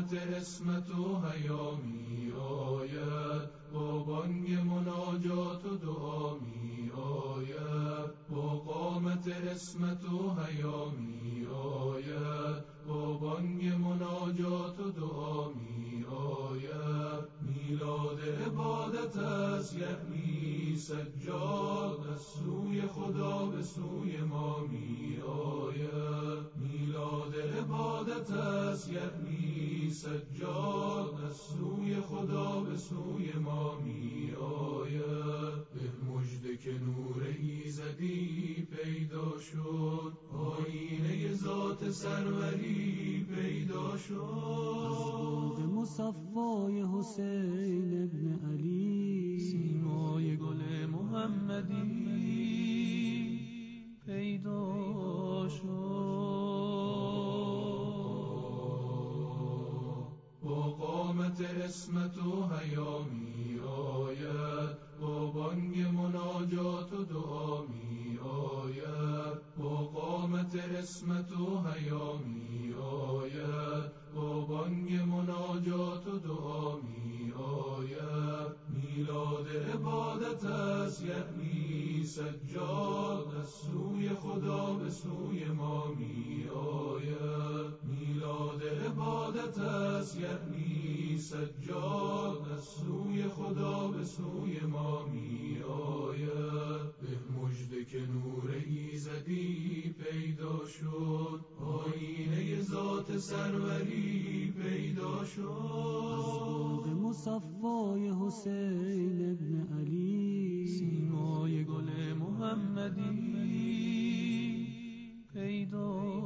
قامت اسمت و هیامی آید، با بانگ مناجات و دعا می آید. با قامت اسمت و هیامی آید، با بانگ مناجات و دعا می آید. میلاد عبادت است یعنی سجاد، از سوی خدا به سوی ما می آید. میلاد عبادت است یعنی سجاد، از سوی خدا به سوی ما می آید. به مژده که نور ایزدی پیدا شد، آیینه ذات سروری پیدا شد. از مصفای حسین ابن علی، سیمای گل محمدی پیدا شد. با قامت اسمت و هیامی آید، با بانگ مناجات و دعا می آید. با قامت اسمت و هیامی آید، با بانگ مناجات و دعا می آید. میلاد عبادت است یعنی سجاد، از سوی خدا به سوی ما می آید. میلاد عبادت است یعنی سجاد، از سوی خدا به سوی ما می آید. به مژده که نور ایزدی پیدا شد، آیینه ذات سروری پیدا شد. از مصفای حسین ابن علی، سیمای گل محمدی پیدا